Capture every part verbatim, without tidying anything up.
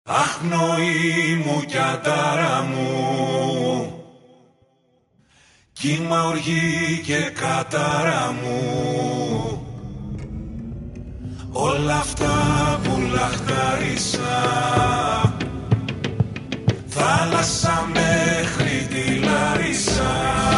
Αχ, πνοή μου κι αντάρα μου, κύμα, οργή και κατάρα μου, όλα αυτά που λαχτάρισα, θάλασσα μέχρι τη Λάρισα.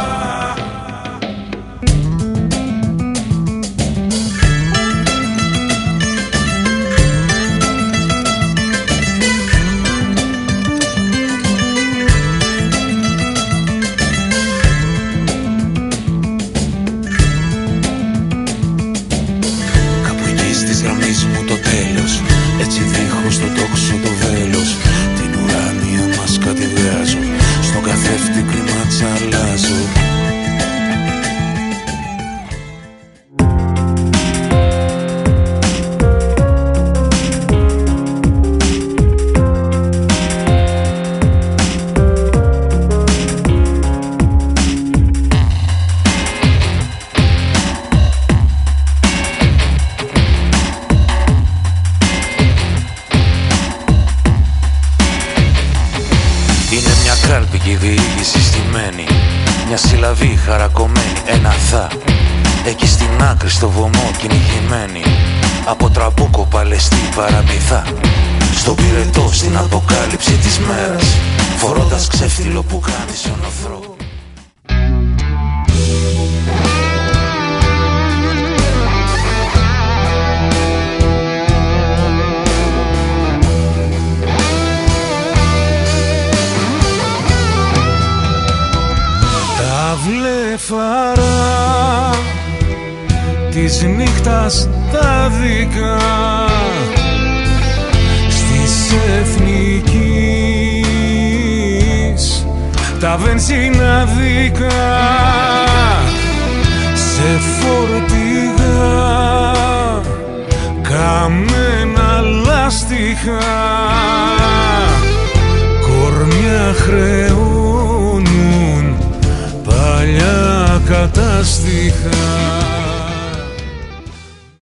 Έτσι δίχως το τόξο το βέλος, την ουράνια μας κατηβράζω, στον καθρέφτη κρυμάτσα αλλάζω. Κάλπικη διήγηση στημένη, μια συλλαβή χαρακωμένη, ένα θα. Εκεί στην άκρη στο βωμό κυνηγημένη, από τραμπούκο παλαιστή παραμυθά. Στον πυρετό στην αποκάλυψη της μέρας, φορώντας ξέφτυλο που κάνει στον οθρό. Βλέφαρα της νύχτας τα δικά στις εθνικής τα βενζιναδικά, σε φορτηγά καμένα λάστιχα, κορμιά χρεώνουν παλιά κατάστιχα.